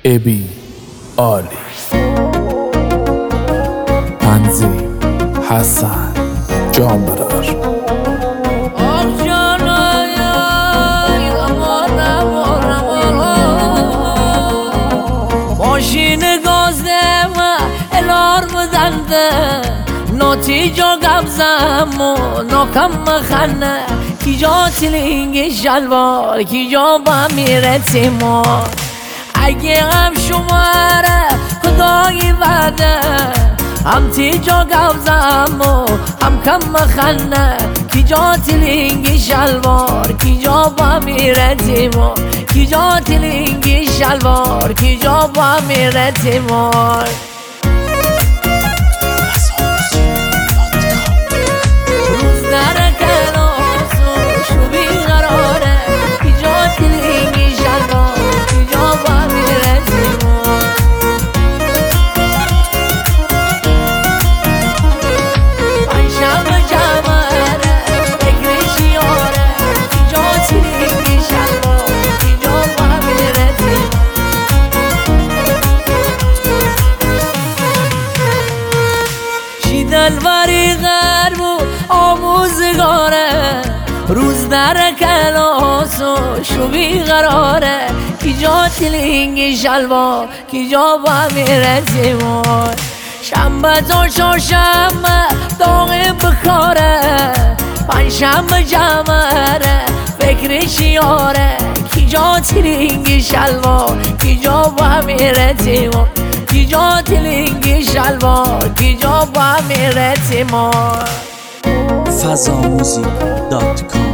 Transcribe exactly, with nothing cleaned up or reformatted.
ابی عالی، تنظیم حسن جانبرار. ماشین گازدم الارم زنده نتیجا گبزم و ناکم خنه کی جا تلینگ شلوار کی جا با میره تیمار اگه هم شماره خدایی وعده هم تیجا گبزم و هم کم خنه کی جا تلینگ شلوار کی جا با میره تیمار کی جا تلینگ شلوار کی جا با میره تیمار روز در کلاس و شبی قراره کی جا تلینگ شلوار کی جا با میره تیمار پنجشنبه جمعه فکر شیاره کی جا تلینگ شلوار کی جا با میره تیمار دلبری غرب و آموزگاره روز در کلاس و شبی قراره کی جا تلینگ شلوار کی جا با میره تیمار شنبه تا چهارشنبه داغ بکاره پنجشنبه جمعه فکر شیاره کی جا تلینگ شلوار کی جا با میره تیمار کی جا تلینگ شلوار کی جا با میره تیمار فضا موزیک دات کام